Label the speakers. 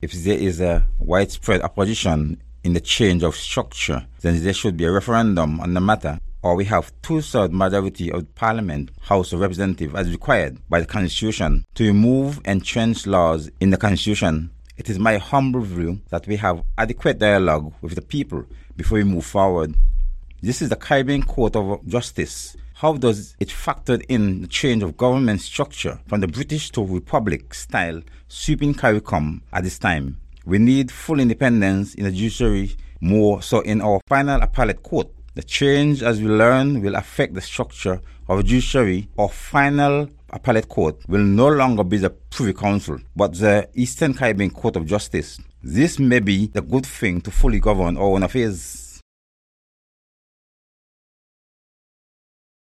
Speaker 1: If there is a widespread opposition in the change of structure, then there should be a referendum on the matter, or we have two-thirds majority of the Parliament, House of Representatives, as required by the Constitution, to remove entrenched laws in the Constitution. It is my humble view that we have adequate dialogue with the people before we move forward. This is the Caribbean Court of Justice. How does it factor in the change of government structure from the British to Republic style sweeping CARICOM at this time? We need full independence in the judiciary, more so in our final appellate court. The change, as we learn, will affect the structure of the judiciary. Our final appellate court will no longer be the Privy Council, but the Eastern Caribbean Court of Justice. This may be the good thing to fully govern our own affairs.